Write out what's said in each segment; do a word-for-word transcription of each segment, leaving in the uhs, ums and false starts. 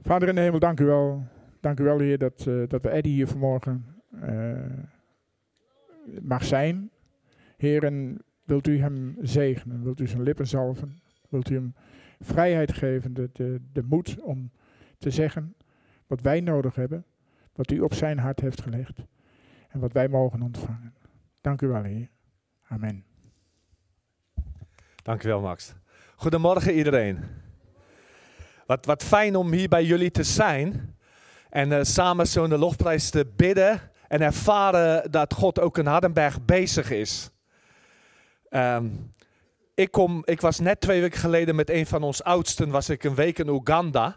Vader in de hemel, dank u wel. Dank u wel, Heer, dat, uh, dat we Eddie hier vanmorgen uh, mag zijn. Heer, en wilt u hem zegenen? Wilt u zijn lippen zalven? Wilt u hem vrijheid geven, de, de, de moed om te zeggen wat wij nodig hebben, wat u op zijn hart heeft gelegd en wat wij mogen ontvangen. Dank u wel, Heer. Amen. Dank u wel, Max. Goedemorgen iedereen. Wat, wat fijn om hier bij jullie te zijn en uh, samen zo'n lofprijs te bidden en ervaren dat God ook in Hardenberg bezig is. Um, ik, kom, ik was net twee weken geleden met een van ons oudsten, was ik een week in Oeganda.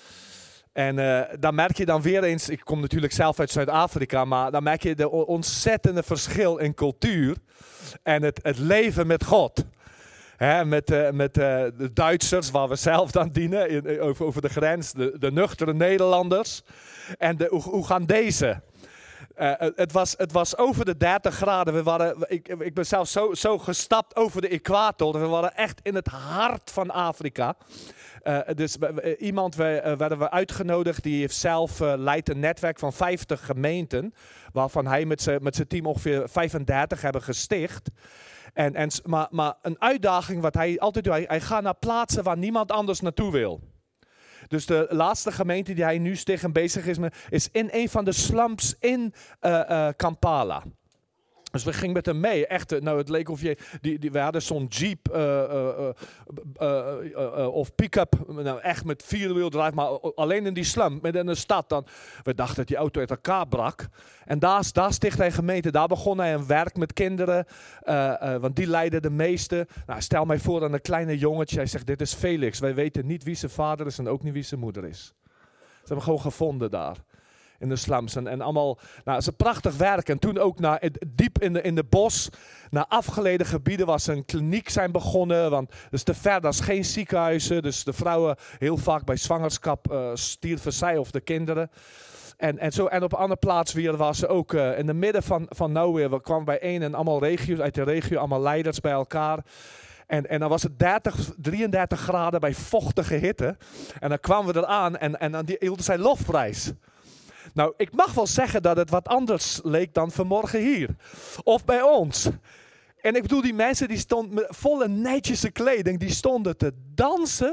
En uh, dan merk je dan weer eens, ik kom natuurlijk zelf uit Zuid-Afrika, maar dan merk je de ontzettende verschil in cultuur en het, het leven met God. He, met uh, met uh, de Duitsers, waar we zelf dan dienen, in, over, over de grens, de, de nuchtere Nederlanders en de Oegandezen. Uh, het, was, het was over de dertig graden. We waren, ik, ik ben zelf zo, zo gestapt over de equator. We waren echt in het hart van Afrika. Uh, dus uh, iemand we, uh, werden we uitgenodigd, die heeft zelf uh, leidt een netwerk van vijftig gemeenten, waarvan hij met zijn met zijn team ongeveer vijfendertig hebben gesticht. En, en, maar, maar een uitdaging wat hij altijd doet, hij, hij gaat naar plaatsen waar niemand anders naartoe wil. Dus de laatste gemeente die hij nu sticht bezig is met, is in een van de slums in uh, uh, Kampala. Dus we gingen met hem mee. Echt, nou, het leek of je, die, die, we hadden zo'n jeep uh, uh, uh, uh, uh, of pick-up, nou, echt met vierwieldrive, maar alleen in die slum, midden in de stad. Dan, we dachten dat die auto uit elkaar brak. En daar, daar sticht hij gemeente, daar begon hij een werk met kinderen, uh, uh, want die leidden de meeste. Nou, stel mij voor aan een kleine jongetje, hij zegt, dit is Felix. Wij weten niet wie zijn vader is en ook niet wie zijn moeder is. Ze hebben hem gewoon gevonden daar. In de slums en, en allemaal, nou, het is een prachtig werk. En toen ook naar, diep in de, in de bos, naar afgelegen gebieden waar ze een kliniek zijn begonnen. Want dus te ver, dat is geen ziekenhuizen. Dus de vrouwen heel vaak bij zwangerschap uh, stierven zij of de kinderen. En, en, zo, en op een andere plaats weer was ze ook uh, in het midden van, van nowhere. We kwamen bij één en allemaal regio's uit de regio, allemaal leiders bij elkaar. En, en dan was het dertig, drieëndertig graden bij vochtige hitte. En dan kwamen we eraan en, en dan hielden zij lofprijs. Nou, ik mag wel zeggen dat het wat anders leek dan vanmorgen hier. Of bij ons. En ik bedoel, die mensen die stonden met volle netjese kleding, die stonden te dansen.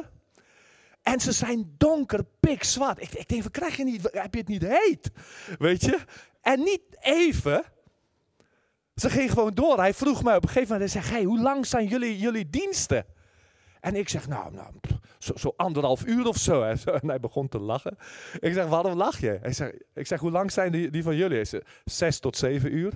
En ze zijn donker, pikzwart. Ik, ik denk, van, krijg je niet, heb je het niet heet? Weet je? En niet even. Ze ging gewoon door. Hij vroeg mij op een gegeven moment, hij zei, hey, hoe lang zijn jullie, jullie diensten? En ik zeg, nou, nou zo, zo anderhalf uur of zo. En hij begon te lachen. Ik zeg, waarom lach je? Hij zegt, ik zeg, hoe lang zijn die, die van jullie? Hij zegt, zes tot zeven uur.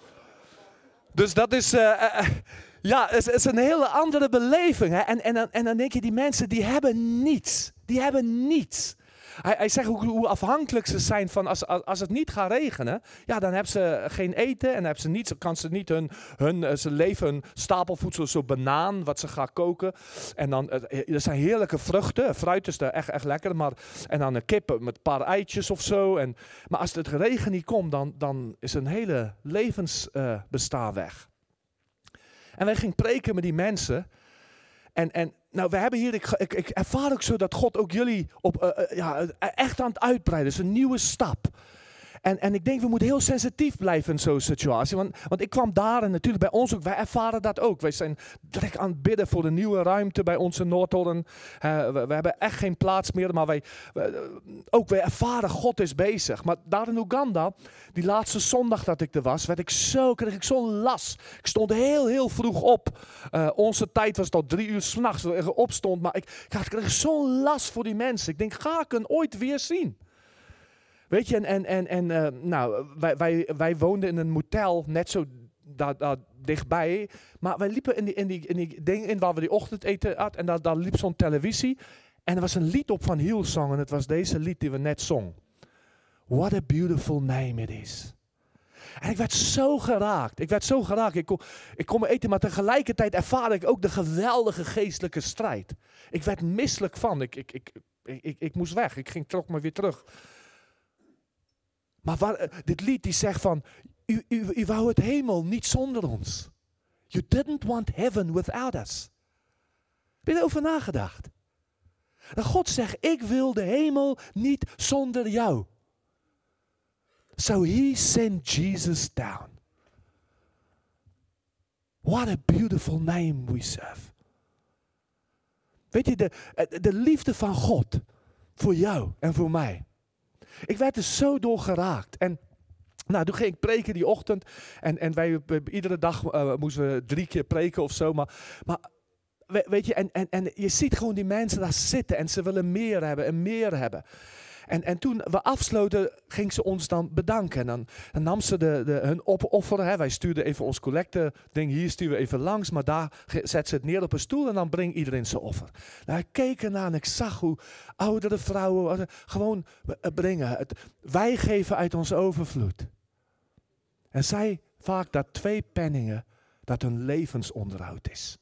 Dus dat is, uh, uh, ja, het is, is een hele andere beleving. Hè? En, en, en dan denk je, die mensen, die hebben niets. Die hebben niets. Hij, hij zegt hoe, hoe afhankelijk ze zijn van als, als, als het niet gaat regenen. Ja, dan hebben ze geen eten en hebben ze niet, kan ze niet hun, hun ze leven hun stapelvoedsel, zo banaan wat ze gaan koken. En dan, er zijn heerlijke vruchten, fruit is echt, echt lekker. Maar, en dan een kip met een paar eitjes of zo. En, maar als het regen niet komt, dan, dan is een hele levensbestaan uh, weg. En wij gingen preken met die mensen. En, en nou, we hebben hier, ik, ik, ik ervaar ook zo dat God ook jullie op, uh, uh, ja, echt aan het uitbreiden is. Een nieuwe stap. En, en ik denk, we moeten heel sensitief blijven in zo'n situatie. Want, want ik kwam daar en natuurlijk bij ons ook, wij ervaren dat ook. Wij zijn direct aan het bidden voor de nieuwe ruimte bij ons in Noordholland. Uh, we, we hebben echt geen plaats meer, maar wij, we, ook wij ervaren, God is bezig. Maar daar in Oeganda, die laatste zondag dat ik er was, werd ik zo, kreeg ik zo'n last. Ik stond heel, heel vroeg op. Uh, onze tijd was tot drie uur 's nachts dat ik opstond, maar ik, ik kreeg zo'n last voor die mensen. Ik denk, ga ik hen ooit weer zien? Weet je, en, en, en, en uh, nou, wij, wij, wij woonden in een motel, net zo daar, daar dichtbij. Maar wij liepen in die, in die, in die ding in waar we die ochtendeten hadden. En daar, daar liep zo'n televisie. En er was een lied op van Hillsong. En het was deze lied die we net zongen. What a beautiful name it is. En ik werd zo geraakt. Ik werd zo geraakt. Ik kon, ik kon me eten, maar tegelijkertijd ervaarde ik ook de geweldige geestelijke strijd. Ik werd misselijk van. Ik, ik, ik, ik, ik, ik moest weg. Ik ging trok me weer terug. Maar waar, dit lied die zegt van, u, u, u wou het hemel niet zonder ons. You didn't want heaven without us. Heb je erover nagedacht? En God zegt, ik wil de hemel niet zonder jou. So he sent Jesus down. What a beautiful name we serve. Weet je, de, de liefde van God voor jou en voor mij. Ik werd er zo door geraakt. En nou, toen ging ik preken die ochtend. En, en wij, iedere dag uh, moesten we drie keer preken of zo. Maar, maar weet je, en, en, en je ziet gewoon die mensen daar zitten. En ze willen meer hebben en meer hebben. En, en toen we afsloten, ging ze ons dan bedanken. En dan, dan nam ze de, de, hun opoffer. Hè. Wij stuurden even ons collecte ding. Hier sturen we even langs. Maar daar zet ze het neer op een stoel. En dan brengt iedereen zijn offer. Nou, ik keek ernaar en ik zag hoe oudere vrouwen gewoon brengen. Het, wij geven uit ons overvloed. En zij vaak dat twee penningen dat hun levensonderhoud is.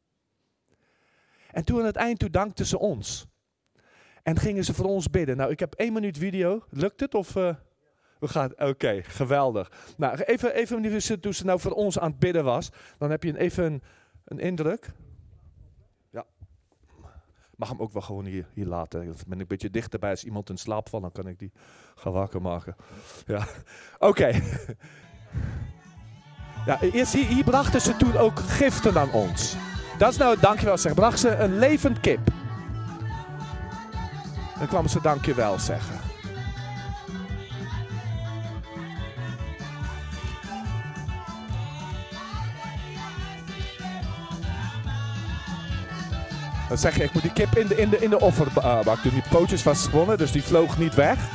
En toen aan het eind, toen dankten ze ons. En gingen ze voor ons bidden. Nou, ik heb één minuut video. Lukt het? Of uh, we gaan? Oké, okay, geweldig. Nou, even, even toen ze nou voor ons aan het bidden was. Dan heb je een, even een, een indruk. Ja. Mag hem ook wel gewoon hier, hier laten. Dan ben ik een beetje dichterbij. Als iemand in slaap valt, dan kan ik die gaan wakker maken. Ja. Oké. Okay. Ja, eerst hier, hier brachten ze toen ook giften aan ons. Dat is nou het dankjewel zeggen. Brachten ze een levend kip. Dan kwamen ze dankjewel zeggen. Dan zeg je, ik moet die kip in de, in de, in de offerbak doen. Die pootjes was gewonnen, dus die vloog niet weg.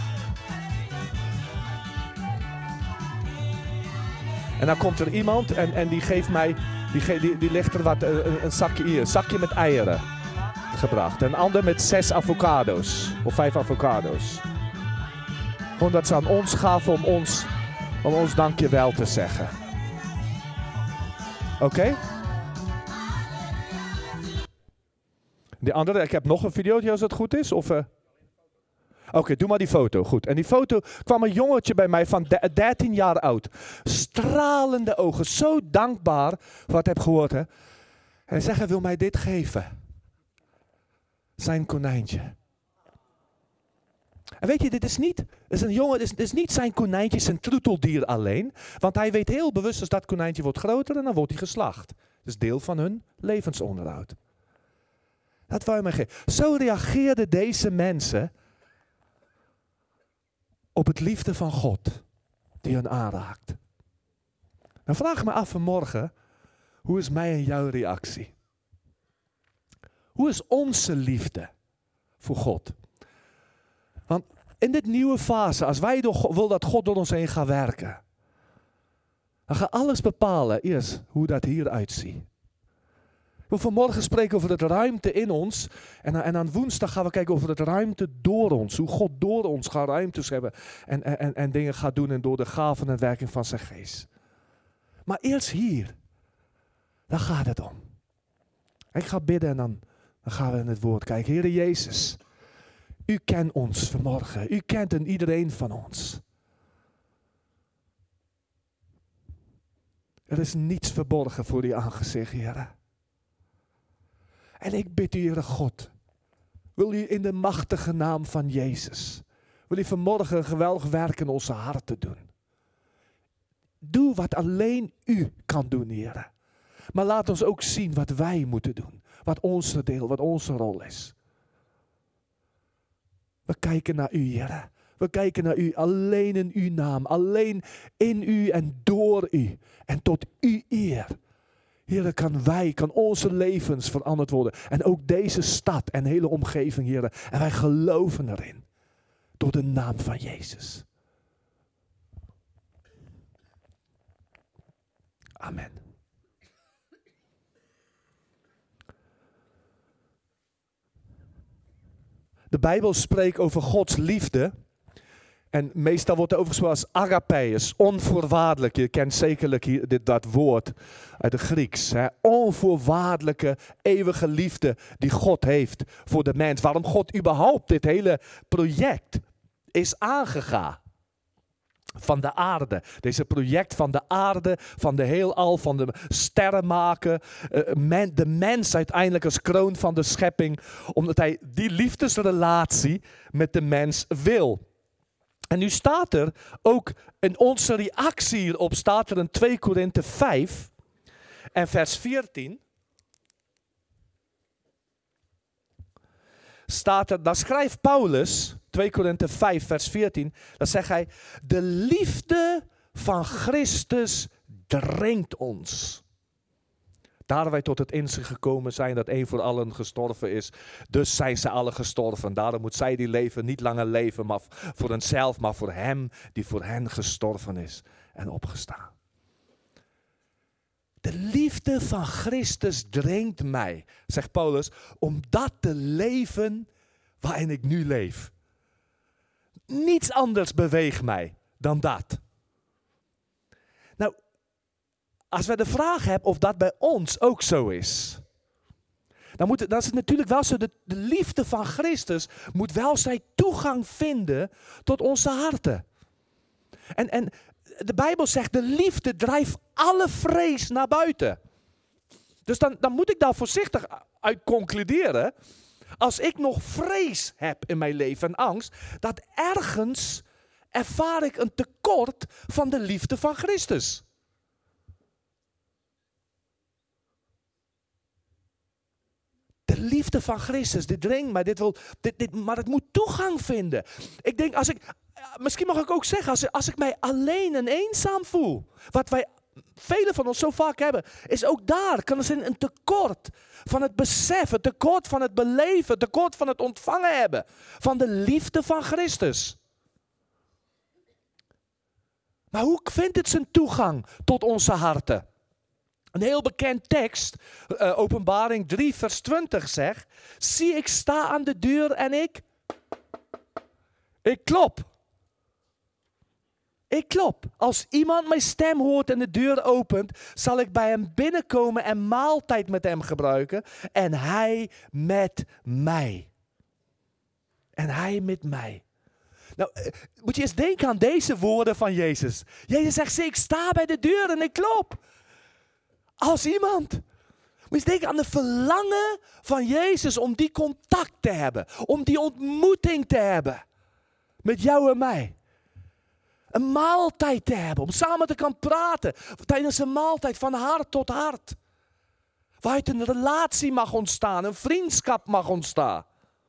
En dan komt er iemand en, en die geeft mij, die, ge, die, die legt er wat, een, een zakje hier, een zakje met eieren gebracht. En een ander met zes avocado's, of vijf avocado's. Gewoon dat ze aan ons gaven om ons, om ons dankjewel te zeggen. Oké? Okay? Die andere, ik heb nog een video als het goed is, of... Uh... Oké, okay, doe maar die foto. Goed. En die foto kwam een jongetje bij mij van dertien jaar oud. Stralende ogen. Zo dankbaar voor wat ik heb gehoord. Hè? En hij zegt, hij wil mij dit geven. Zijn konijntje. En weet je, dit is niet, is een jongen, dit is, dit is niet zijn konijntje, zijn troeteldier alleen. Want hij weet heel bewust, als dat konijntje wordt groter, en dan wordt hij geslacht. Dat is deel van hun levensonderhoud. Dat wou je mij geven. Zo reageerden deze mensen op het liefde van God die hen aanraakt. Dan vraag ik me af vanmorgen, hoe is mijn en jouw reactie? Hoe is onze liefde voor God? Want in dit nieuwe fase, als wij willen dat God door ons heen gaat werken, dan gaat alles bepalen eerst hoe dat hier uitziet. Ik wil vanmorgen spreken over de ruimte in ons. En, en aan woensdag gaan we kijken over de ruimte door ons. Hoe God door ons gaat ruimtes hebben. En, en, en dingen gaat doen en door de gaven en werking van zijn geest. Maar eerst hier. Daar gaat het om. Ik ga bidden en dan, dan gaan we in het woord kijken. Heere Jezus. U kent ons vanmorgen. U kent en iedereen van ons. Er is niets verborgen voor uw aangezicht, Heere. En ik bid u, Heere God, wil u in de machtige naam van Jezus, wil u vanmorgen een geweldig werk in onze harten doen. Doe wat alleen u kan doen, Heere. Maar laat ons ook zien wat wij moeten doen. Wat onze deel, wat onze rol is. We kijken naar u, Heere. We kijken naar u alleen in uw naam. Alleen in u en door u. En tot uw eer. Heere, kan wij, kan onze levens veranderd worden. En ook deze stad en hele omgeving, Heere. En wij geloven erin. Door de naam van Jezus. Amen. De Bijbel spreekt over Gods liefde. En meestal wordt er overgesproken als agapeus, onvoorwaardelijk. Je kent zekerlijk hier dit, dat woord uit het Grieks. Hè? Onvoorwaardelijke, eeuwige liefde die God heeft voor de mens. Waarom God überhaupt dit hele project is aangegaan. van de aarde. Deze project van de aarde, van de heelal, van de sterren maken. Uh, men, de mens uiteindelijk als kroon van de schepping. Omdat hij die liefdesrelatie met de mens wil. En nu staat er ook in onze reactie hierop, staat er in twee Korinthe vijf en vers veertien. Staat er, dan schrijft Paulus, twee Korinthe vijf vers veertien, dan zegt hij, de liefde van Christus dringt ons. Daar wij tot het inzicht gekomen zijn dat één voor allen gestorven is. Dus zijn ze allen gestorven. Daarom moet zij die leven niet langer leven maar voor henzelf, maar voor hem die voor hen gestorven is en opgestaan. De liefde van Christus dringt mij, zegt Paulus, om dat te leven waarin ik nu leef. Niets anders beweegt mij dan dat. Nou, als we de vraag hebben of dat bij ons ook zo is, dan, moet het, dan is het natuurlijk wel zo, de, de liefde van Christus moet wel zijn toegang vinden tot onze harten. En, en de Bijbel zegt, de liefde drijft alle vrees naar buiten. Dus dan, dan moet ik daar voorzichtig uit concluderen. Als ik nog vrees heb in mijn leven en angst, dat ergens ervaar ik een tekort van de liefde van Christus. De liefde van Christus, dit dringt mij, dit wil, dit, dit, maar het moet toegang vinden. Ik denk, als ik, misschien mag ik ook zeggen, als, als ik mij alleen en eenzaam voel, wat wij, velen van ons zo vaak hebben, is ook daar, kan er zijn een tekort van het besef, een tekort van het beleven, een tekort van het ontvangen hebben, van de liefde van Christus. Maar hoe vindt het zijn toegang tot onze harten? Een heel bekend tekst, uh, Openbaring drie vers twintig zegt, zie ik sta aan de deur en ik, ik klop. Ik klop. Als iemand mijn stem hoort en de deur opent, zal ik bij hem binnenkomen en maaltijd met hem gebruiken en hij met mij. En hij met mij. Nou, uh, moet je eens denken aan deze woorden van Jezus. Jezus zegt, zie ik sta bij de deur en ik klop. Als iemand. Moet je eens denken aan de verlangen van Jezus om die contact te hebben. Om die ontmoeting te hebben. Met jou en mij. Een maaltijd te hebben. Om samen te kunnen praten. Tijdens een maaltijd van hart tot hart. Waaruit een relatie mag ontstaan. Een vriendschap mag ontstaan.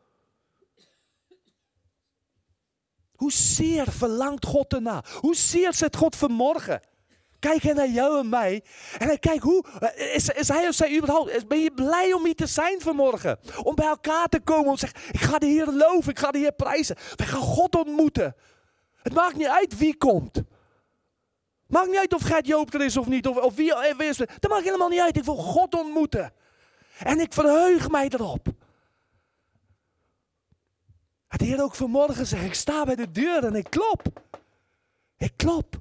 Hoezeer verlangt God erna? Hoezeer zit God vanmorgen? Kijk hij naar jou en mij. En hij kijkt hoe. Is, is hij of zij überhaupt. Ben je blij om hier te zijn vanmorgen? Om bij elkaar te komen. Om te zeggen. Ik ga de Heer loven. Ik ga de Heer prijzen. Wij gaan God ontmoeten. Het maakt niet uit wie komt. Het maakt niet uit of Gert Joop er is of niet. Of, of wie, wie is er. Dat maakt helemaal niet uit. Ik wil God ontmoeten. En ik verheug mij erop. Het Heer ook vanmorgen zegt. Ik sta bij de deur en ik klop. Ik klop.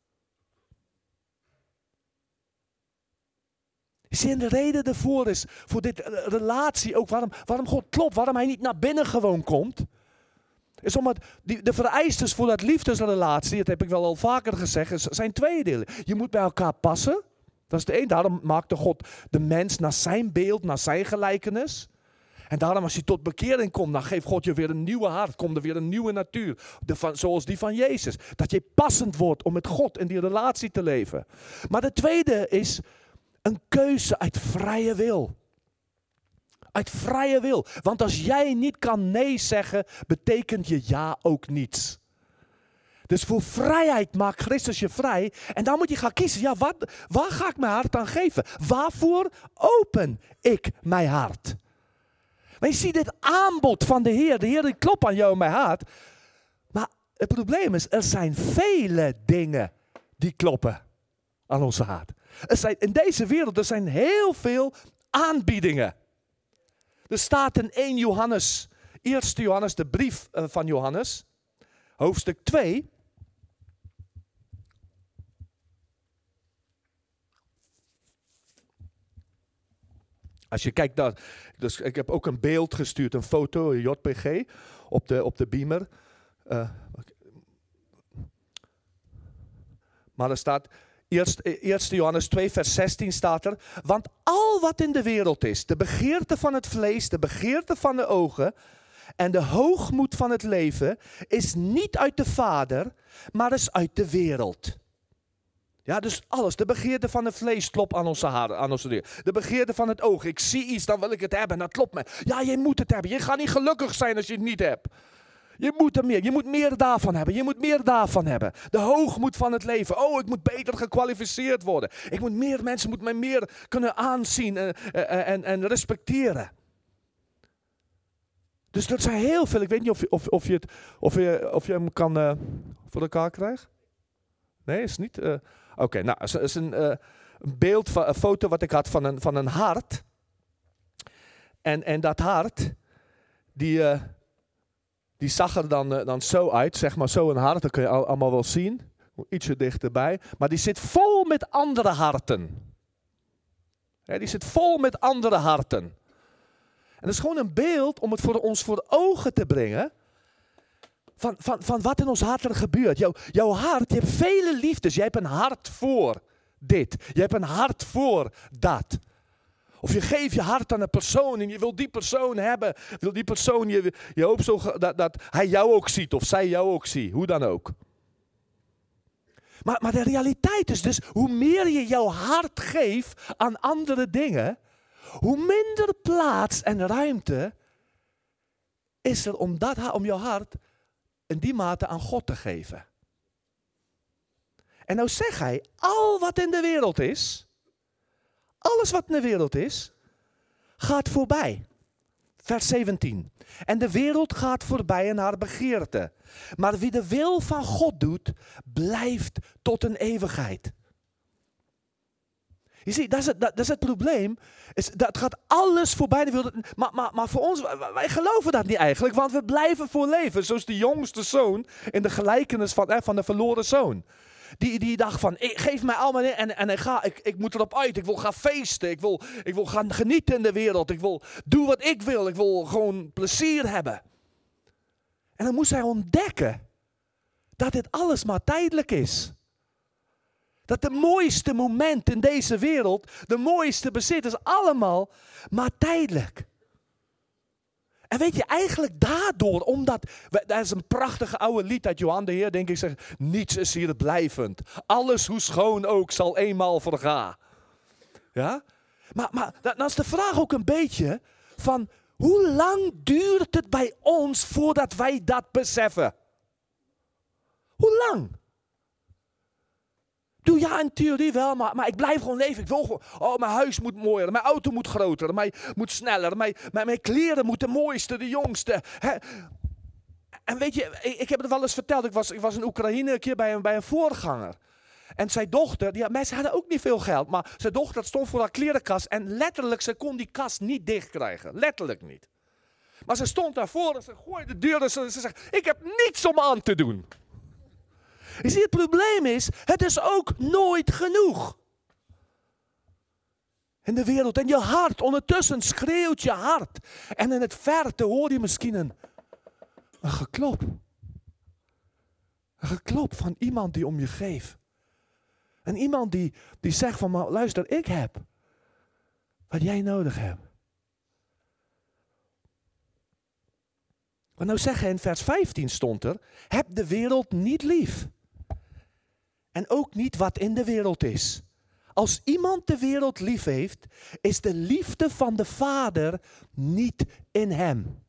Zie je, de reden ervoor is, voor dit relatie ook, waarom, waarom God klopt, waarom hij niet naar binnen gewoon komt, is omdat die, de vereistes voor dat liefdesrelatie, dat heb ik wel al vaker gezegd, zijn twee delen. Je moet bij elkaar passen, dat is de een, daarom maakte God de mens naar zijn beeld, naar zijn gelijkenis. En daarom als je tot bekering komt, dan geeft God je weer een nieuwe hart, komt er weer een nieuwe natuur, de van, zoals die van Jezus. Dat je passend wordt om met God in die relatie te leven. Maar de tweede is een keuze uit vrije wil. Uit vrije wil. Want als jij niet kan nee zeggen, betekent je ja ook niets. Dus voor vrijheid maakt Christus je vrij. En dan moet je gaan kiezen. Ja, wat, waar ga ik mijn hart aan geven? Waarvoor open ik mijn hart? Maar je ziet dit aanbod van de Heer. De Heer die klopt aan jou en mijn hart. Maar het probleem is, er zijn vele dingen die kloppen aan onze hart. Er zijn, in deze wereld er zijn heel veel aanbiedingen. Er staat in eerste Johannes, eerste Johannes, de brief uh, van Johannes, hoofdstuk twee. Als je kijkt naar, dus ik heb ook een beeld gestuurd, een foto, een J P G, op de, op de beamer. Uh, Maar er staat, eerste Johannes twee vers zestien staat er. Want al wat in de wereld is, de begeerte van het vlees, de begeerte van de ogen en de hoogmoed van het leven, is niet uit de Vader, maar is uit de wereld. Ja, dus alles. De begeerte van het vlees klopt aan onze haren, aan onze deur. De begeerte van het oog. Ik zie iets, dan wil ik het hebben. En dat klopt me. Ja, je moet het hebben. Je gaat niet gelukkig zijn als je het niet hebt. Je moet er meer. Je moet meer daarvan hebben. Je moet meer daarvan hebben. De hoogmoed van het leven. Oh, ik moet beter gekwalificeerd worden. Ik moet meer mensen moeten mij meer kunnen aanzien en, en, en respecteren. Dus dat zijn heel veel. Ik weet niet of je, of, of je, het, of je, of je hem kan uh, voor elkaar krijgen. Nee, is niet. Uh, Oké, okay, nou, het is een, uh, een beeld, van, een foto wat ik had van een, van een hart. En, en dat hart, die, uh, die zag er dan, uh, dan zo uit, zeg maar zo een hart, dat kun je al, allemaal wel zien. Ietsje dichterbij. Maar die zit vol met andere harten. Ja, die zit vol met andere harten. En dat is gewoon een beeld om het voor ons voor de ogen te brengen. Van, van, van wat in ons hart er gebeurt. Jouw, jouw hart, je hebt vele liefdes. Je hebt een hart voor dit. Je hebt een hart voor dat. Of je geeft je hart aan een persoon en je wil die persoon hebben. Wil die persoon, je, je hoopt zo dat, dat hij jou ook ziet of zij jou ook ziet. Hoe dan ook. Maar, maar de realiteit is dus, hoe meer je jouw hart geeft aan andere dingen, hoe minder plaats en ruimte is er om, dat, om jouw hart in die mate aan God te geven. En nou zegt hij, al wat in de wereld is, alles wat in de wereld is, gaat voorbij. Vers zeventien. En de wereld gaat voorbij in haar begeerte. Maar wie de wil van God doet, blijft tot een eeuwigheid. Je ziet, dat is het, dat, dat is het probleem. Is, dat gaat alles voorbij. De wereld, maar, maar, maar voor ons, wij geloven dat niet eigenlijk. Want we blijven voor leven. Zoals de jongste zoon in de gelijkenis van, eh, van de verloren zoon. Die, die dacht van, ik, geef mij allemaal in en, en ik, ga, ik, ik moet erop uit. Ik wil gaan feesten. Ik wil, ik wil gaan genieten in de wereld. Ik wil doen wat ik wil. Ik wil gewoon plezier hebben. En dan moest hij ontdekken dat dit alles maar tijdelijk is. Dat de mooiste moment in deze wereld, de mooiste bezit is allemaal maar tijdelijk. En weet je, eigenlijk daardoor, omdat, dat is een prachtige oude lied uit Johan de Heer, denk ik, zeg, niets is hier blijvend. Alles, hoe schoon ook, zal eenmaal vergaan. Ja? Maar, maar dan is de vraag ook een beetje van, hoe lang duurt het bij ons voordat wij dat beseffen? Hoe lang? Doe ja, in theorie wel, maar, maar ik blijf gewoon leven. Ik wil gewoon, oh, mijn huis moet mooier, mijn auto moet groter, mijn moet sneller, mijn, mijn, mijn kleren moeten de mooiste, de jongste. Hè. En weet je, ik, ik heb het wel eens verteld, ik was, ik was in Oekraïne een keer bij een, bij een voorganger. En zijn dochter, die, mensen hadden ook niet veel geld, maar zijn dochter stond voor haar klerenkast en letterlijk, ze kon die kast niet dicht krijgen. Letterlijk niet. Maar ze stond daarvoor en ze gooide de deur en ze, ze zegt, ik heb niets om aan te doen. Je ziet, het probleem is, het is ook nooit genoeg. In de wereld, en je hart, ondertussen schreeuwt je hart. En in het verte hoor je misschien een, een geklop. Een geklop van iemand die om je geeft. En iemand die, die zegt van, maar luister, ik heb wat jij nodig hebt. Maar nou zeggen in vers vijftien stond er, heb de wereld niet lief. En ook niet wat in de wereld is. Als iemand de wereld lief heeft, is de liefde van de Vader niet in hem.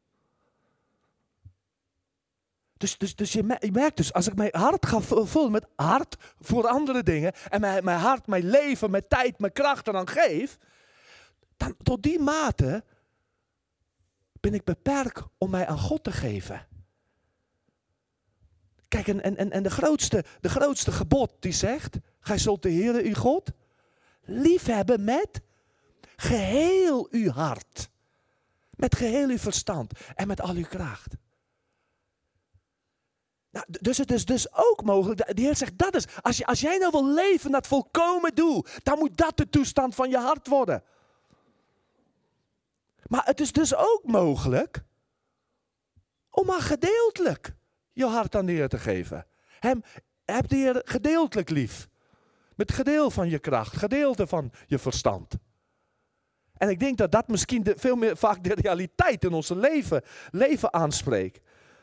Dus, dus, dus je, je merkt dus, als ik mijn hart ga vullen met hart voor andere dingen, en mijn, mijn hart, mijn leven, mijn tijd, mijn kracht eraan geef, dan tot die mate ben ik beperkt om mij aan God te geven. Kijk, en, en, en de, grootste, de grootste gebod die zegt, gij zult de Heere uw God liefhebben met geheel uw hart. Met geheel uw verstand en met al uw kracht. Nou, dus het is dus ook mogelijk, de Heer zegt, dat is, als, je, als jij nou wil leven naar het volkomen doel, dan moet dat de toestand van je hart worden. Maar het is dus ook mogelijk om maar gedeeltelijk je hart aan de Heer te geven. Hem, heb de Heer gedeeltelijk lief. Met gedeel van je kracht, gedeelte van je verstand. En ik denk dat dat misschien de, veel meer vaak de realiteit in ons leven, leven aanspreekt.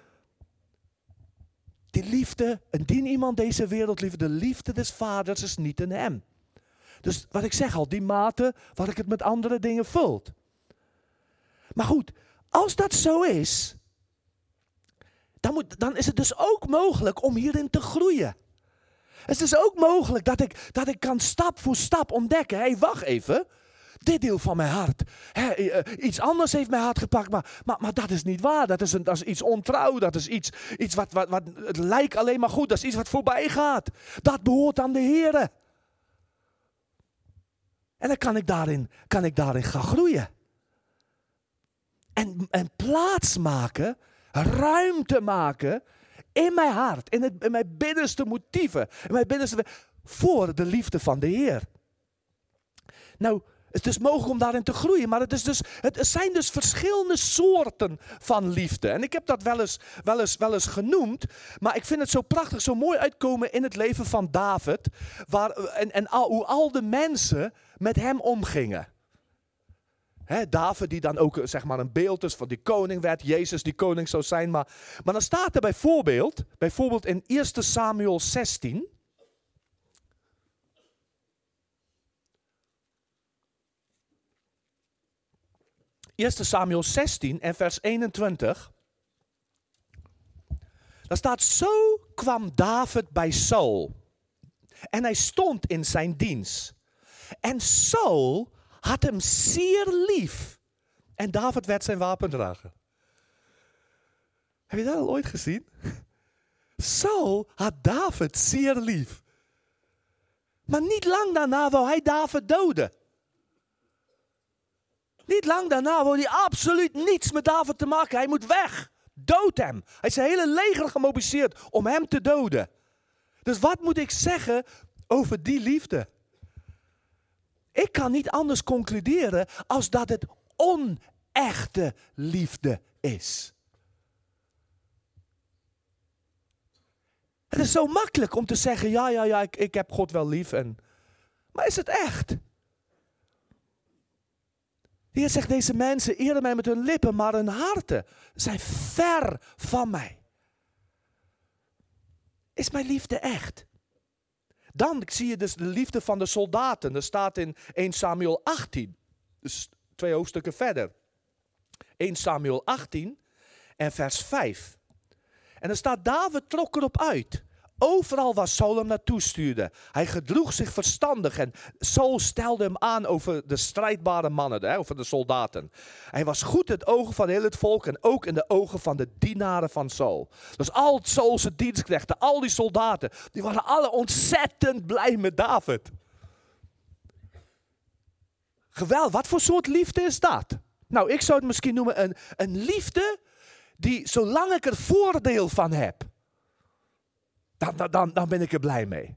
Die liefde, indien iemand deze wereld liefde, de liefde des vaders is niet in hem. Dus wat ik zeg al, die mate wat ik het met andere dingen vult. Maar goed, als dat zo is, dan, moet, dan is het dus ook mogelijk om hierin te groeien. Het is dus ook mogelijk dat ik, dat ik kan stap voor stap ontdekken. Hé, hey, wacht even. Dit deel van mijn hart. He, uh, iets anders heeft mijn hart gepakt. Maar, maar, maar dat is niet waar. Dat is, een, dat is iets ontrouw. Dat is iets, iets wat, wat, wat... Het lijkt alleen maar goed. Dat is iets wat voorbij gaat. Dat behoort aan de Heer. En dan kan ik daarin, kan ik daarin gaan groeien. En, en plaats maken. Ruimte maken. In mijn hart. In, het, in mijn binnenste motieven. In mijn binnenste... Voor de liefde van de Heer. Nou... Het is mogelijk om daarin te groeien, maar het, is dus, het zijn dus verschillende soorten van liefde. En ik heb dat wel eens, wel eens, wel eens genoemd, maar ik vind het zo prachtig, zo mooi uitkomen in het leven van David. Waar, en en al, hoe al de mensen met hem omgingen. He, David die dan ook zeg maar een beeld is van die koning werd, Jezus die koning zou zijn. Maar, maar dan staat er bijvoorbeeld, bijvoorbeeld in eerste Samuel zestien... eerste Samuel zestien en vers eenentwintig. Daar staat, zo kwam David bij Saul. En hij stond in zijn dienst. En Saul had hem zeer lief. En David werd zijn wapendrager. Heb je dat al ooit gezien? Saul had David zeer lief. Maar niet lang daarna wou hij David doden. Niet lang daarna wou hij absoluut niets met David te maken. Hij moet weg. Dood hem. Hij is zijn hele leger gemobiliseerd om hem te doden. Dus wat moet ik zeggen over die liefde? Ik kan niet anders concluderen als dat het onechte liefde is. Het is zo makkelijk om te zeggen, ja, ja, ja, ik, ik heb God wel lief. En... Maar is het echt? De Heer zegt, deze mensen eren mij met hun lippen, maar hun harten zijn ver van mij. Is mijn liefde echt? Dan zie je dus de liefde van de soldaten. Dat staat in eerste Samuel achttien. Dus twee hoofdstukken verder. eerste Samuel achttien en vers vijf. En dan staat, David trok erop uit. Overal waar Saul hem naartoe stuurde. Hij gedroeg zich verstandig en Saul stelde hem aan over de strijdbare mannen, hè, over de soldaten. Hij was goed in het ogen van heel het volk en ook in de ogen van de dienaren van Saul. Dus al Saul's dienstknechten, al die soldaten, die waren alle ontzettend blij met David. Geweldig, wat voor soort liefde is dat? Nou, ik zou het misschien noemen een, een liefde die, zolang ik er voordeel van heb, Dan, dan, dan ben ik er blij mee.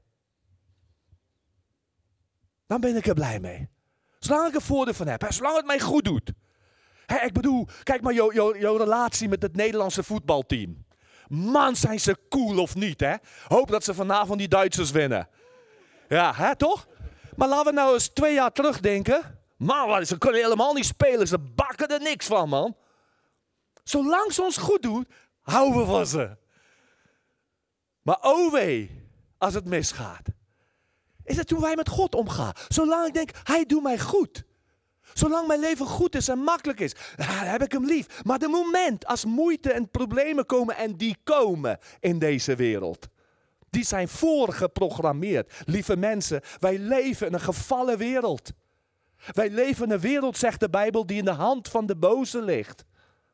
Dan ben ik er blij mee. Zolang ik er voordeel van heb. Hè, zolang het mij goed doet. Hè, ik bedoel, kijk maar jouw jou, jou relatie met het Nederlandse voetbalteam. Man, zijn ze cool of niet, hè? Hoop dat ze vanavond die Duitsers winnen. Ja, hè, toch? Maar laten we nou eens twee jaar terugdenken. Man, ze kunnen helemaal niet spelen. Ze bakken er niks van, man. Zolang ze ons goed doen, houden we van ze. Maar oh wee, als het misgaat. Is het hoe wij met God omgaan. Zolang ik denk, hij doet mij goed. Zolang mijn leven goed is en makkelijk is, dan heb ik hem lief. Maar de moment als moeite en problemen komen, en die komen in deze wereld. Die zijn voorgeprogrammeerd. Lieve mensen, wij leven in een gevallen wereld. Wij leven in een wereld, zegt de Bijbel, die in de hand van de boze ligt.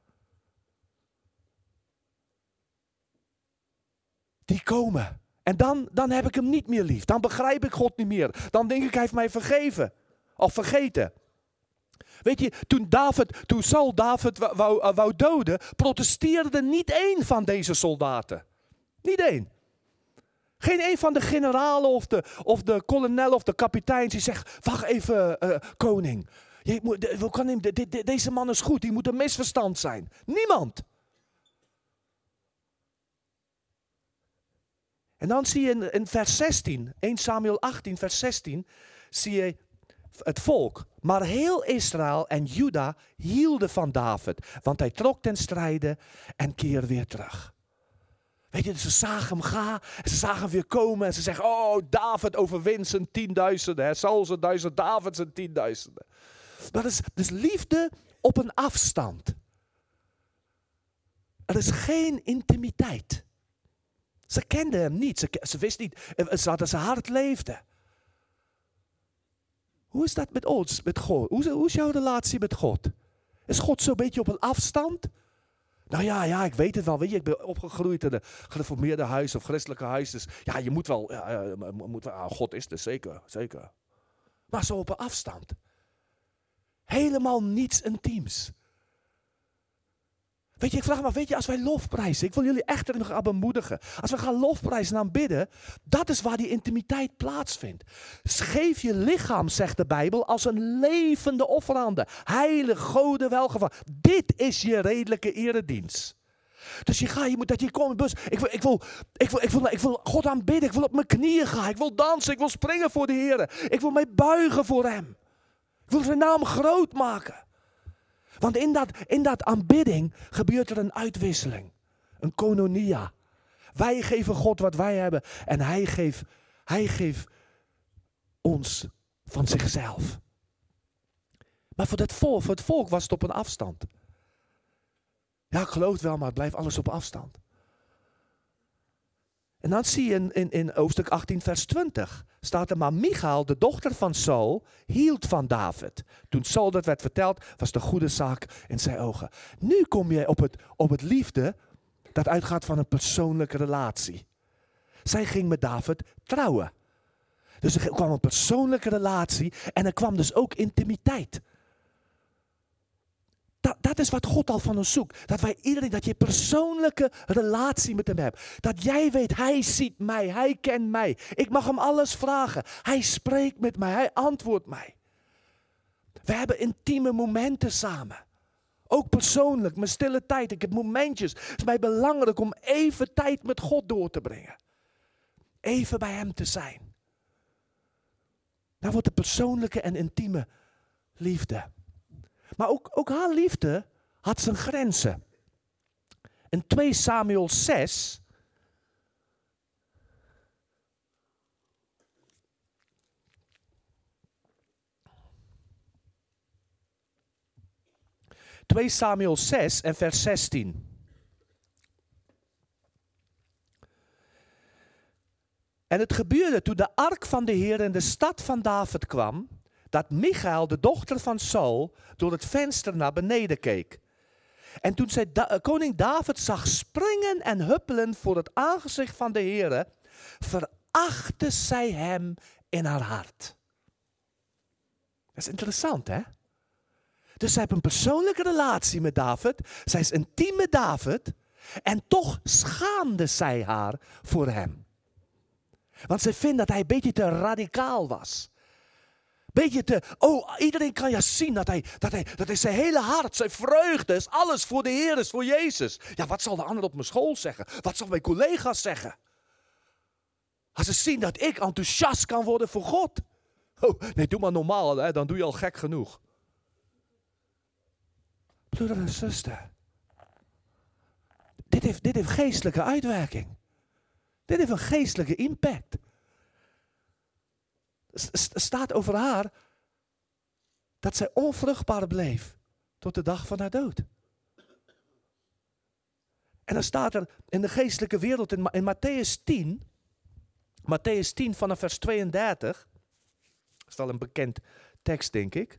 Die komen. En dan, dan heb ik hem niet meer lief. Dan begrijp ik God niet meer. Dan denk ik, hij heeft mij vergeven. Of vergeten. Weet je, toen, David, toen Saul David wou, wou, wou doden, protesteerde niet één van deze soldaten. Niet één. Geen één van de generalen of de, of de kolonel of de kapiteins die zegt, wacht even, uh, koning. Je moet, de, kan hem, de, de, deze man is goed, die moet een misverstand zijn. Niemand. En dan zie je in, in vers zestien, eerste Samuel achttien, vers zestien, zie je het volk. Maar heel Israël en Juda hielden van David, want hij trok ten strijde en keerde weer terug. Weet je, ze zagen hem gaan, en ze zagen hem weer komen en ze zeggen, oh, David overwint zijn tienduizenden, hè, Saul zijn duizend, David zijn tienduizenden. Dat is, dat is liefde op een afstand. Er is geen intimiteit. Ze kenden hem niet, ze, ze wist niet dat zijn hart leefde. Hoe is dat met ons, met God? Hoe is, hoe is jouw relatie met God? Is God zo'n beetje op een afstand? Nou ja, ja, ik weet het wel. Weet je, ik ben opgegroeid in een gereformeerde huis of christelijke huis. Dus ja, je moet wel, ja, je moet wel, God is er, zeker, zeker. Maar zo op een afstand. Helemaal niets intiems. Weet je, ik vraag me, weet je, als wij lofprijzen, ik wil jullie echt erin gaan bemoedigen. Als we gaan lofprijzen en aanbidden, dat is waar die intimiteit plaatsvindt. Geef je lichaam, zegt de Bijbel, als een levende offerande. Heilig, gode, welgevallen. Dit is je redelijke eredienst. Dus je gaat, je moet dat je komt in de bus. Ik wil, ik, wil, ik, wil, ik, wil, ik wil God aanbidden, ik wil op mijn knieën gaan, ik wil dansen, ik wil springen voor de Heer. Ik wil mij buigen voor Hem. Ik wil zijn naam groot maken. Want in dat, in dat aanbidding gebeurt er een uitwisseling. Een koinonia. Wij geven God wat wij hebben. En hij geeft, hij geeft ons van zichzelf. Maar voor het, volk, voor het volk was het op een afstand. Ja, ik geloof het wel, maar het blijft alles op afstand. En dan zie je in, in, in hoofdstuk achttien vers twintig. Staat er, maar Michal, de dochter van Saul, hield van David. Toen Saul dat werd verteld, was de goede zaak in zijn ogen. Nu kom je op het, op het liefde dat uitgaat van een persoonlijke relatie. Zij ging met David trouwen. Dus er kwam een persoonlijke relatie en er kwam dus ook intimiteit. Dat, dat is wat God al van ons zoekt. Dat wij iedereen, dat je een persoonlijke relatie met hem hebt. Dat jij weet, hij ziet mij, hij kent mij. Ik mag hem alles vragen. Hij spreekt met mij, hij antwoordt mij. We hebben intieme momenten samen. Ook persoonlijk, mijn stille tijd. Ik heb momentjes. Het is mij belangrijk om even tijd met God door te brengen. Even bij hem te zijn. Daar wordt de persoonlijke en intieme liefde. Maar ook, ook haar liefde had zijn grenzen. In twee Samuel zes. twee Samuel zes en vers zestien. En het gebeurde toen de ark van de Heer in de stad van David kwam, dat Michal, de dochter van Saul, door het venster naar beneden keek. En toen zij da- koning David zag springen en huppelen voor het aangezicht van de Heer, verachtte zij hem in haar hart. Dat is interessant, hè? Dus zij heeft een persoonlijke relatie met David. Zij is intiem met David. En toch schaamde zij haar voor hem. Want zij vindt dat hij een beetje te radicaal was. Beetje te, oh, iedereen kan ja zien dat hij, dat hij, dat hij zijn hele hart, zijn vreugde is, alles voor de Heer is, voor Jezus. Ja, wat zal de ander op mijn school zeggen? Wat zal mijn collega's zeggen? Als ze zien dat ik enthousiast kan worden voor God. Oh, nee, doe maar normaal, hè, dan doe je al gek genoeg. Broeder en zuster. Dit heeft, dit heeft geestelijke uitwerking. Dit heeft een geestelijke impact. Er staat over haar dat zij onvruchtbaar bleef tot de dag van haar dood. En dan staat er in de geestelijke wereld in, in Matthäus tien, Matthäus tien vanaf vers tweeëndertig, dat is wel een bekend tekst denk ik.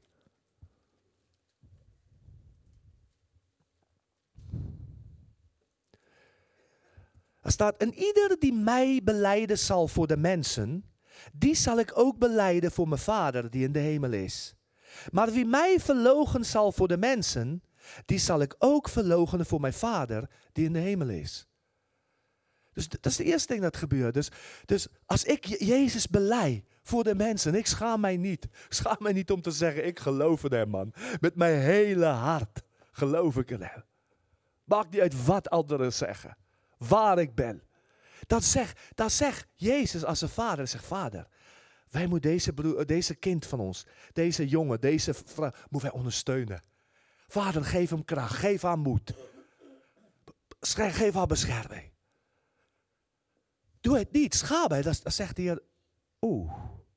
Er staat, en ieder die mij belijden zal voor de mensen, die zal ik ook belijden voor mijn Vader die in de hemel is. Maar wie mij verloochenen zal voor de mensen, die zal ik ook verloochenen voor mijn Vader die in de hemel is. Dus dat is de eerste ding dat gebeurt. Dus, dus als ik Jezus belij voor de mensen, ik schaam mij niet. Ik schaam mij niet om te zeggen, ik geloof in hem, man. Met mijn hele hart geloof ik in hem. Maakt niet uit wat anderen zeggen. Waar ik ben. Dan zegt dan zeg Jezus als zijn vader, zegt vader, wij moeten deze, broer, deze kind van ons, deze jongen, deze vrouw, moeten wij ondersteunen. Vader, geef hem kracht, geef haar moed. Geef haar bescherming. Doe het niet, schaam je. Dan, dan zegt de Heer, oeh.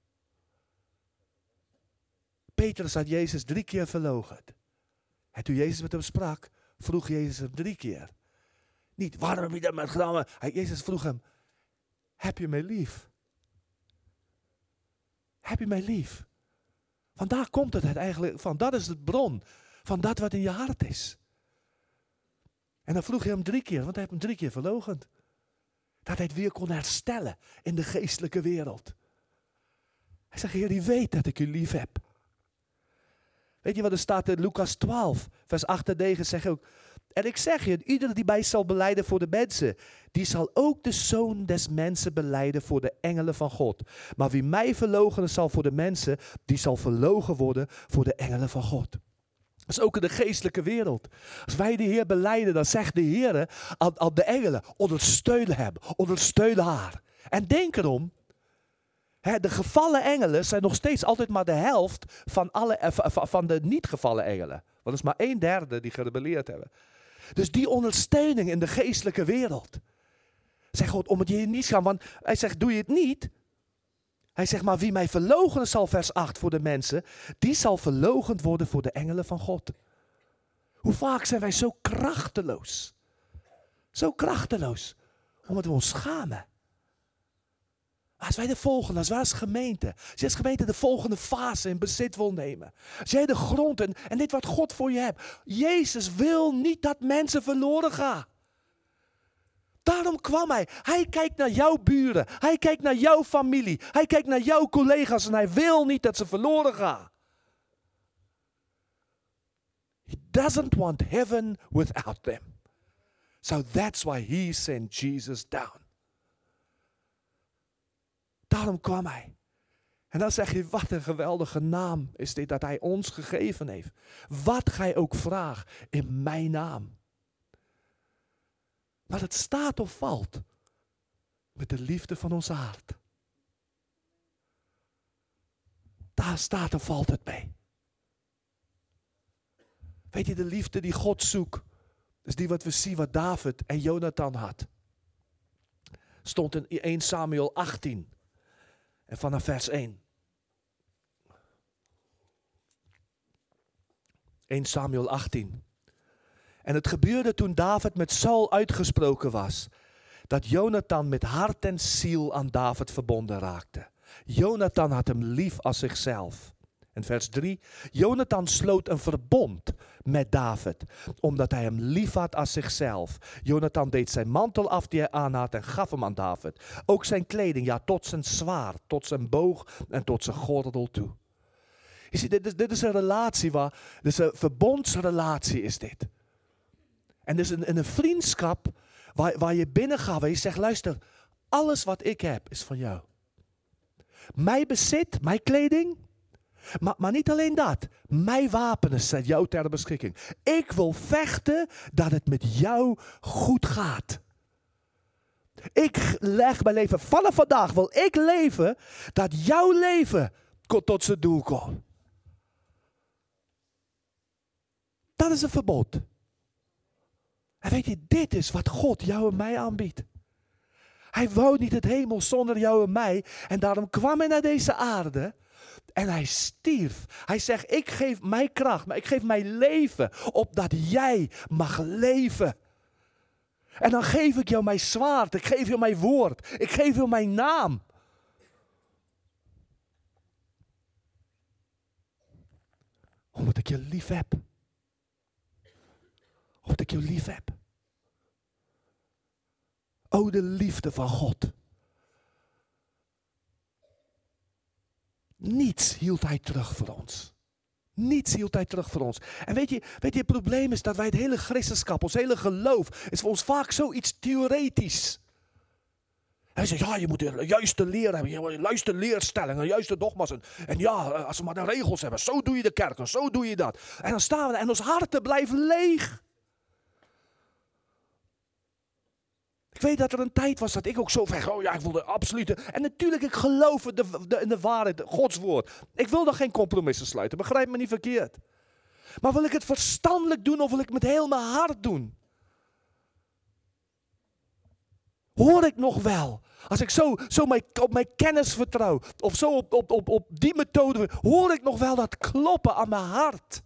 Petrus had Jezus drie keer verloochend. En toen Jezus met hem sprak, vroeg Jezus hem drie keer. Niet, waarom heb je dat met gedaan? Jezus vroeg hem, heb je mij lief? Heb je mij lief? Vandaar komt het eigenlijk van. Dat is het bron van dat wat in je hart is. En dan vroeg hij hem drie keer, want hij heeft hem drie keer verloochend. Dat hij het weer kon herstellen in de geestelijke wereld. Hij zegt, Heer, die weet dat ik u lief heb. Weet je wat er staat in Lucas twaalf, vers acht en negen, zegt ook. En ik zeg je, ieder die mij zal belijden voor de mensen, die zal ook de Zoon des Mensen belijden voor de engelen van God. Maar wie mij verloochenen zal voor de mensen, die zal verloochen worden voor de engelen van God. Dat is ook in de geestelijke wereld. Als wij de Heer belijden, dan zegt de Heer aan, aan de engelen, ondersteun hem, ondersteun haar. En denk erom, hè, de gevallen engelen zijn nog steeds altijd maar de helft van, alle, van de niet gevallen engelen. Want het is maar een derde die gerebelleerd hebben. Dus die ondersteuning in de geestelijke wereld. Zeg God, om het je niet gaan, want hij zegt, doe je het niet. Hij zegt, maar wie mij verloochenen zal, vers acht, voor de mensen, die zal verloochend worden voor de engelen van God. Hoe vaak zijn wij zo krachteloos. Zo krachteloos. Omdat we ons schamen. Als wij de volgende, als wij als gemeente, als jij als gemeente de volgende fase in bezit wil nemen. Als jij de grond en, en dit wat God voor je hebt. Jezus wil niet dat mensen verloren gaan. Daarom kwam hij. Hij kijkt naar jouw buren. Hij kijkt naar jouw familie. Hij kijkt naar jouw collega's en hij wil niet dat ze verloren gaan. He doesn't want heaven without them. So that's why he sent Jesus down. Daarom kwam hij. En dan zeg je, wat een geweldige naam is dit dat hij ons gegeven heeft. Wat gij ook vraagt in mijn naam. Maar het staat of valt met de liefde van ons hart. Daar staat of valt het mee. Weet je, de liefde die God zoekt, is die wat we zien wat David en Jonathan had. Stond in eerste Samuel achttien. En vanaf vers één. eerste Samuel achttien. En het gebeurde toen David met Saul uitgesproken was, dat Jonathan met hart en ziel aan David verbonden raakte. Jonathan had hem lief als zichzelf. En vers drie. Jonathan sloot een verbond met David, omdat hij hem lief had als zichzelf. Jonathan deed zijn mantel af die hij aanhad en gaf hem aan David. Ook zijn kleding, ja, tot zijn zwaard, tot zijn boog en tot zijn gordel toe. Je ziet, dit is, dit is een relatie waar, dit is een verbondsrelatie is dit. En dus in, in een vriendschap waar, waar je binnen gaat, waar je zegt, luister, alles wat ik heb is van jou. Mijn bezit, mijn kleding, maar, maar niet alleen dat. Mijn wapens zijn jou ter beschikking. Ik wil vechten dat het met jou goed gaat. Ik leg mijn leven, vanaf vandaag wil ik leven dat jouw leven tot zijn doel komt. Dat is een verbod. En weet je, dit is wat God jou en mij aanbiedt. Hij wou niet het hemel zonder jou en mij. En daarom kwam hij naar deze aarde. En hij stierf. Hij zegt, ik geef mij kracht, maar ik geef mijn leven. Opdat jij mag leven. En dan geef ik jou mijn zwaard. Ik geef jou mijn woord. Ik geef jou mijn naam. Omdat ik je lief heb. Omdat ik je lief heb. O, de liefde van God. Niets hield hij terug voor ons. Niets hield hij terug voor ons. En weet je, weet je, het probleem is dat wij het hele christenschap, ons hele geloof, is voor ons vaak zoiets theoretisch. Hij zegt, ja, je moet de juiste leer hebben, je moet de juiste leerstellingen, de juiste dogma's. En, en ja, als we maar de regels hebben, zo doe je de kerk en zo doe je dat. En dan staan we en ons harten blijven leeg. Ik weet dat er een tijd was dat ik ook zo van, oh ja, ik wilde absoluut. En natuurlijk, ik geloof in de, de, in de waarheid, Gods woord. Ik wil dan geen compromissen sluiten, begrijp me niet verkeerd. Maar wil ik het verstandelijk doen of wil ik het met heel mijn hart doen? Hoor ik nog wel? Als ik zo, zo mijn, op mijn kennis vertrouw, of zo op, op, op, op die methode, hoor ik nog wel dat kloppen aan mijn hart.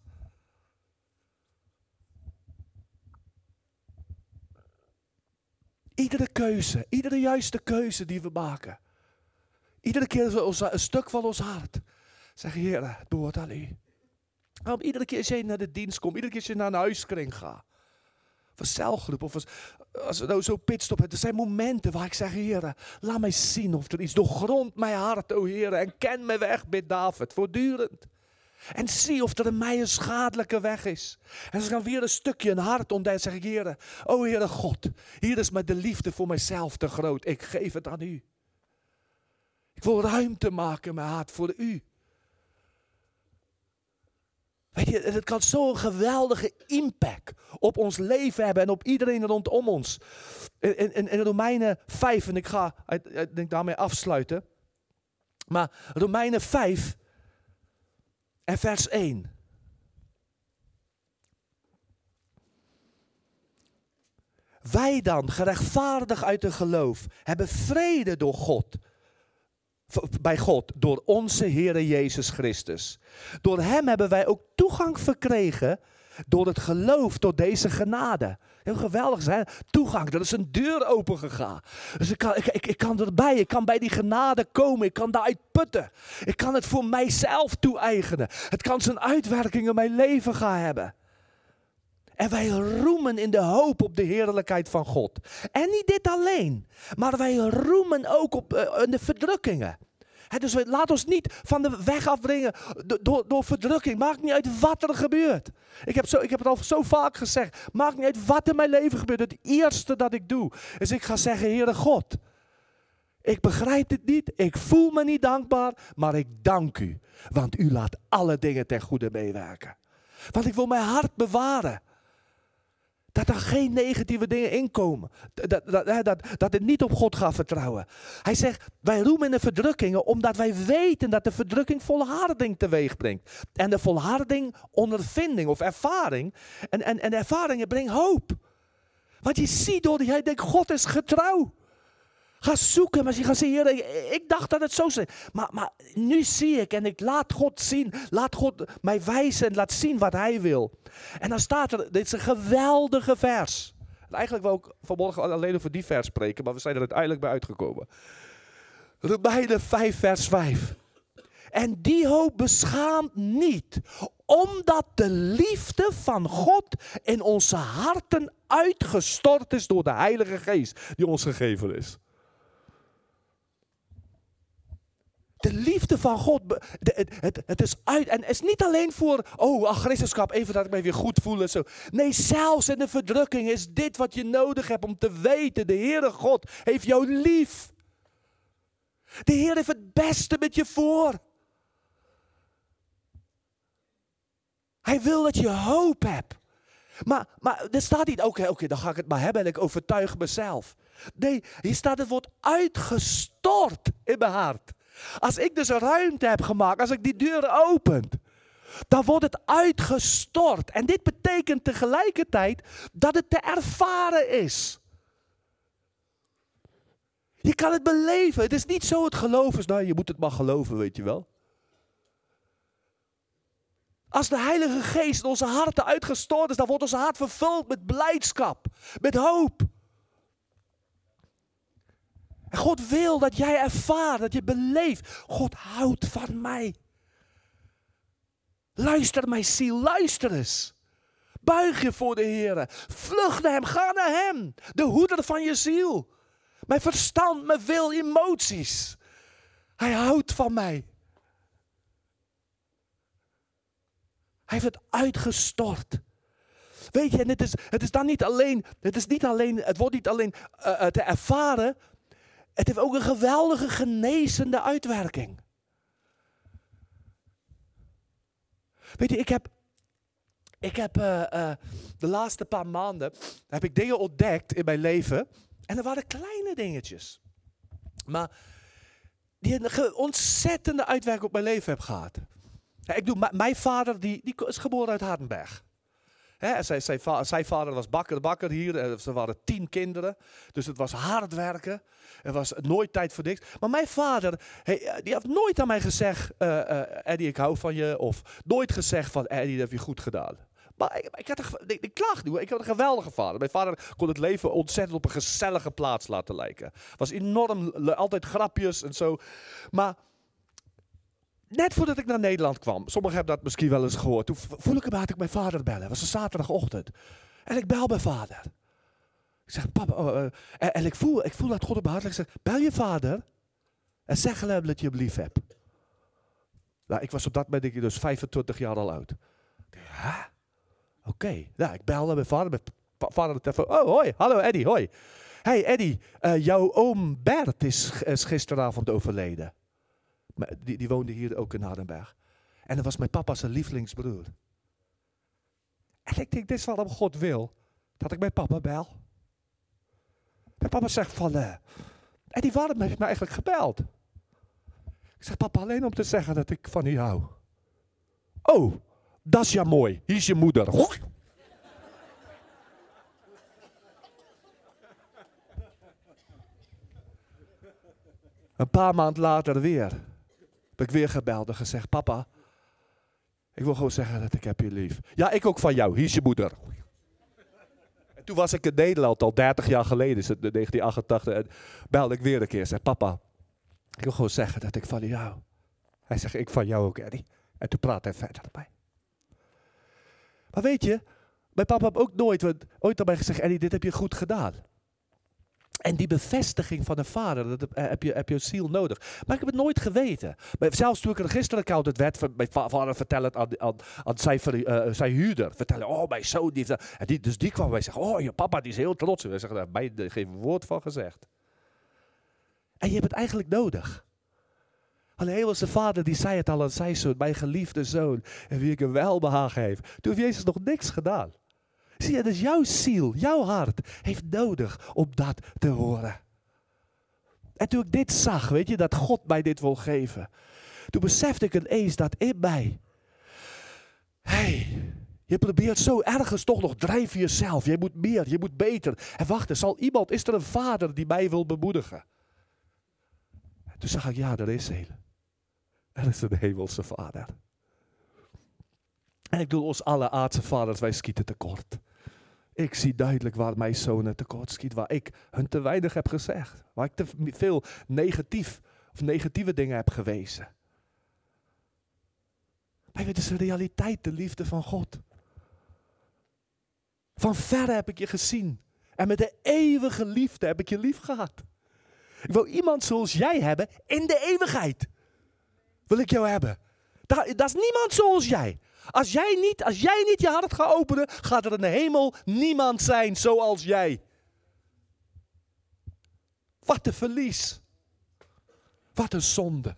Iedere keuze, iedere juiste keuze die we maken. Iedere keer ons, een stuk van ons hart. Zeg, Heer, het behoort aan u. Waarom iedere keer als je naar de dienst komt, iedere keer als je naar een huiskring gaat. Of een celgroep, of als, als we nou zo pitstop hebben. Er zijn momenten waar ik zeg, Heer, laat mij zien of er iets doorgrondt mijn hart, o Heer. En ken mijn weg, bid David, voortdurend. En zie of er in mij een schadelijke weg is. En als ik dan weer een stukje een hart ontdek, zeg ik, Heer, o Heere God, hier is mij de liefde voor mijzelf te groot. Ik geef het aan u. Ik wil ruimte maken in mijn hart voor u. Weet je, het kan zo'n geweldige impact op ons leven hebben en op iedereen rondom ons. In, in, in Romeinen vijf, en ik ga ik denk daarmee afsluiten. Maar Romeinen vijf en vers één. Wij dan, gerechtvaardigd uit het geloof, hebben vrede door God. Bij God, door onze Heere Jezus Christus. Door hem hebben wij ook toegang verkregen door het geloof tot deze genade. Heel geweldig zijn. Toegang, dat is een deur open gegaan. Dus ik kan, ik, ik, ik kan erbij, ik kan bij die genade komen, ik kan daaruit putten. Ik kan het voor mijzelf toe-eigenen. Het kan zijn uitwerking in mijn leven gaan hebben. En wij roemen in de hoop op de heerlijkheid van God. En niet dit alleen, maar wij roemen ook op uh, in de verdrukkingen. He, dus we, laat ons niet van de weg afbrengen door, door, door verdrukking. Maakt niet uit wat er gebeurt. Ik heb, zo, ik heb het al zo vaak gezegd. Maakt niet uit wat in mijn leven gebeurt. Het eerste dat ik doe, is ik ga zeggen, Heere God, ik begrijp het niet, ik voel me niet dankbaar, maar ik dank u. Want u laat alle dingen ten goede meewerken. Want ik wil mijn hart bewaren. Dat er geen negatieve dingen inkomen. Dat, dat, dat, dat het niet op God gaat vertrouwen. Hij zegt, wij roemen in de verdrukkingen omdat wij weten dat de verdrukking volharding teweeg brengt. En de volharding ondervinding of ervaring. En, en, en ervaringen brengen hoop. Want je ziet door die, jij denkt, God is getrouw. Ga zoeken, maar je gaat zeggen, ik dacht dat het zo is. Maar, maar nu zie ik en ik laat God zien, laat God mij wijzen en laat zien wat hij wil. En dan staat er, dit is een geweldige vers. En eigenlijk wil ik vanmorgen alleen over die vers spreken, maar we zijn er uiteindelijk bij uitgekomen. Romeinen vijf vers vijf. En die hoop beschaamt niet, omdat de liefde van God in onze harten uitgestort is door de Heilige Geest die ons gegeven is. De liefde van God, de, het, het, het is uit. En het is niet alleen voor, oh, augustusschap, even dat ik mij weer goed voel en zo. Nee, zelfs in de verdrukking is dit wat je nodig hebt om te weten. De Heere God heeft jou lief. De Heer heeft het beste met je voor. Hij wil dat je hoop hebt. Maar, maar er staat niet, oké, okay, oké, okay, dan ga ik het maar hebben en ik overtuig mezelf. Nee, hier staat het woord uitgestort in mijn hart. Als ik dus een ruimte heb gemaakt, als ik die deuren open, dan wordt het uitgestort. En dit betekent tegelijkertijd dat het te ervaren is. Je kan het beleven. Het is niet zo het geloof is, nou je moet het maar geloven, weet je wel. Als de Heilige Geest in onze harten uitgestort is, dan wordt ons hart vervuld met blijdschap, met hoop. En God wil dat jij ervaart, dat je beleeft. God houdt van mij. Luister mijn ziel, luister eens. Buig je voor de Heer. Vlucht naar hem, ga naar hem. De hoeder van je ziel. Mijn verstand, mijn wil, emoties. Hij houdt van mij. Hij heeft het uitgestort. Weet je, en het is, het is dan niet alleen, het is niet alleen, het wordt niet alleen uh, te ervaren. Het heeft ook een geweldige genezende uitwerking. Weet je, ik heb, ik heb uh, uh, de laatste paar maanden heb ik dingen ontdekt in mijn leven. En er waren kleine dingetjes. Maar die een ontzettende uitwerking op mijn leven hebben gehad. Ja, ik doe, mijn vader die, die is geboren uit Hardenberg. He, zijn, zijn, va- zijn vader was bakker, bakker hier. Ze waren tien kinderen. Dus het was hard werken. Er was nooit tijd voor niks. Maar mijn vader, hey, die heeft nooit aan mij gezegd, uh, uh, Eddie, ik hou van je. Of nooit gezegd van, Eddie, dat heb je goed gedaan. Maar ik, ik, had een, ik, ik klaag niet hoor. Ik had een geweldige vader. Mijn vader kon het leven ontzettend op een gezellige plaats laten lijken. Was enorm, altijd grapjes en zo. Maar net voordat ik naar Nederland kwam, sommigen hebben dat misschien wel eens gehoord. Toen voel ik hem uit ik mijn vader bellen. Het was een zaterdagochtend. En ik bel mijn vader. Ik zeg, papa, oh, uh, en, en ik, voel, ik voel dat God op mijn hart. Ik zeg, bel je vader en zeg hem dat je hem lief hebt. Nou, ik was op dat moment denk ik, dus vijfentwintig jaar al oud. Huh? Oké, okay. Nou, ik belde mijn vader. Mijn vader de telefoon. Oh, hoi, hallo Eddie, hoi. Hey Eddie, uh, jouw oom Bert is, is gisteravond overleden. Maar die, die woonde hier ook in Hardenberg. En dat was mijn papa zijn lievelingsbroer. En ik denk, dit is waarom God wil dat ik mijn papa bel. Mijn papa zegt van, uh, Eddie, waarom heb je me eigenlijk gebeld? Ik zeg, papa, alleen om te zeggen dat ik van u hou. Oh, dat is ja mooi. Hier is je moeder. Een paar maanden later weer. Heb ik weer gebeld en gezegd, papa, ik wil gewoon zeggen dat ik heb je lief. Ja, ik ook van jou. Hier is je moeder. En toen was ik in Nederland, al dertig jaar geleden, is het negentien achtentachtig, en belde ik weer een keer en zei, papa, ik wil gewoon zeggen dat ik van jou hou. Hij zegt, ik van jou ook, Eddie. En toen praatte hij verder bij. Maar weet je, mijn papa heeft ook nooit, ooit aan mij gezegd, Eddie, dit heb je goed gedaan. En die bevestiging van een vader, dat heb je, heb je ziel nodig. Maar ik heb het nooit geweten. Maar zelfs toen ik een registeraccountant werd, mijn vader vertelde het aan, aan, aan zijn, uh, zijn huurder. Vertellen, oh mijn zoon, die, en die, dus die kwam bij zeggen, oh je papa die is heel trots. Wij zeggen, daar heb je geen woord van gezegd. En je hebt het eigenlijk nodig. Alleen hemelse vader die zei het al aan zijn zoon, mijn geliefde zoon, en wie ik een welbehagen heeft. Toen heeft Jezus nog niks gedaan. Zie je, dus jouw ziel, jouw hart heeft nodig om dat te horen. En toen ik dit zag, weet je, dat God mij dit wil geven. Toen besefte ik ineens dat in mij. Hé, hey, je probeert zo ergens toch nog drijven jezelf. Je moet meer, je moet beter. En wacht, er zal iemand, is er een vader die mij wil bemoedigen? En toen zag ik, ja, er is een. Er is een hemelse vader. En ik bedoel, ons alle aardse vaders, wij schieten tekort. Ik zie duidelijk waar mijn zonen tekort schiet, waar ik hun te weinig heb gezegd. Waar ik te veel negatief of negatieve dingen heb gewezen. Maar het is een realiteit, de liefde van God. Van verre heb ik je gezien. En met de eeuwige liefde heb ik je lief gehad. Ik wil iemand zoals jij hebben in de eeuwigheid. Wil ik jou hebben. Dat, dat is niemand zoals jij. Als jij, niet, als jij niet je hart gaat openen, gaat er in de hemel niemand zijn zoals jij. Wat een verlies. Wat een zonde.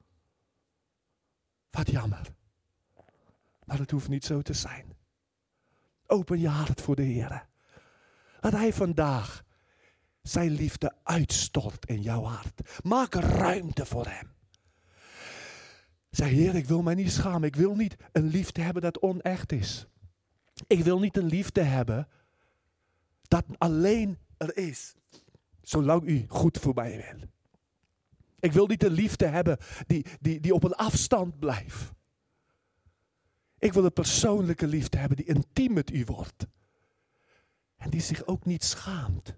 Wat jammer. Maar het hoeft niet zo te zijn. Open je hart voor de Heer. Dat Hij vandaag zijn liefde uitstort in jouw hart. Maak ruimte voor Hem. Zeg, Heer, ik wil mij niet schamen. Ik wil niet een liefde hebben dat onecht is. Ik wil niet een liefde hebben dat alleen er is. Zolang u goed voor mij wil. Ik wil niet een liefde hebben die, die, die op een afstand blijft. Ik wil een persoonlijke liefde hebben die intiem met u wordt. En die zich ook niet schaamt.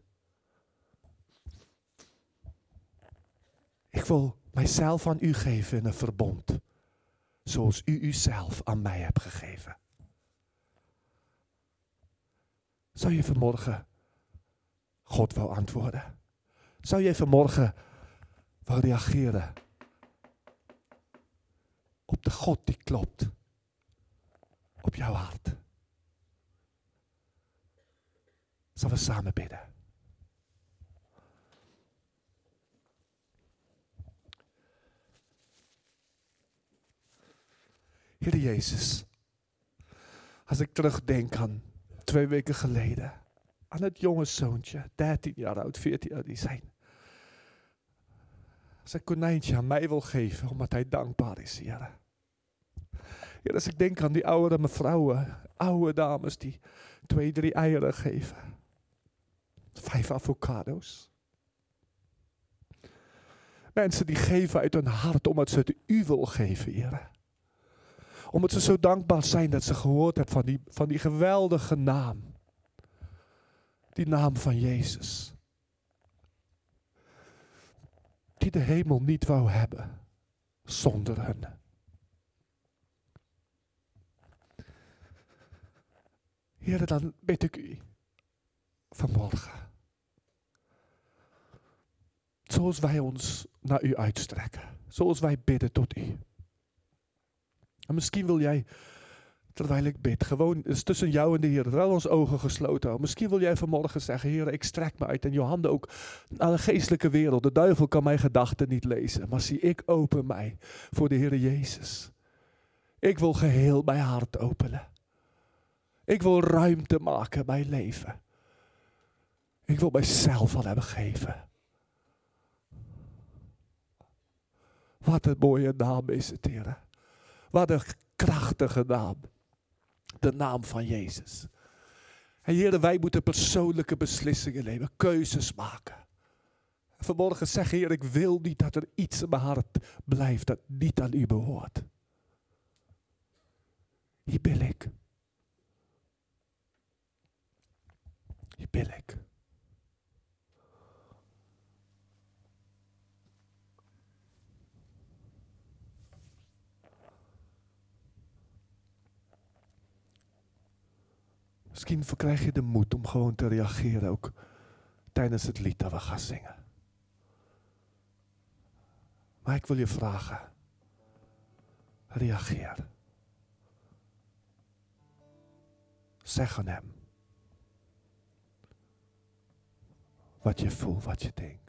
Ik wil mijzelf aan u geven in een verbond. Zoals u uzelf aan mij hebt gegeven. Zou je vanmorgen God wel antwoorden? Zou je vanmorgen wel reageren op de God die klopt op jouw hart? Zullen we samen bidden? Heer Jezus, als ik terugdenk aan twee weken geleden. aan het jonge zoontje, dertien jaar oud, veertien jaar die zijn. Zijn konijntje aan mij wil geven, omdat hij dankbaar is, Heer. Heer, als ik denk aan die oude mevrouwen, oude dames die twee, drie eieren geven. Vijf avocado's. Mensen die geven uit hun hart omdat ze het u wil geven, Heer. Omdat ze zo dankbaar zijn dat ze gehoord hebben van die, van die geweldige naam. Die naam van Jezus. Die de hemel niet wou hebben zonder hen. Heer, dan bid ik u vanmorgen. Zoals wij ons naar u uitstrekken. Zoals wij bidden tot u. En misschien wil jij, terwijl ik bid, gewoon, het is tussen jou en de Heer, terwijl ons ogen gesloten houden. Misschien wil jij vanmorgen zeggen, Heer, ik strek me uit. En je handen ook naar de geestelijke wereld. De duivel kan mijn gedachten niet lezen. Maar zie, ik open mij voor de Heer Jezus. Ik wil geheel mijn hart openen. Ik wil ruimte maken in mijn leven. Ik wil mijzelf al hebben gegeven. Wat een mooie naam is het, Heer. Wat een krachtige naam. De naam van Jezus. En Heer, wij moeten persoonlijke beslissingen nemen. Keuzes maken. En vanmorgen zeggen, Heer, ik wil niet dat er iets in mijn hart blijft dat niet aan u behoort. Hier ben ik. Hier ben ik. Misschien verkrijg je de moed om gewoon te reageren ook tijdens het lied dat we gaan zingen. Maar ik wil je vragen. Reageer. Zeg aan hem wat je voelt, wat je denkt.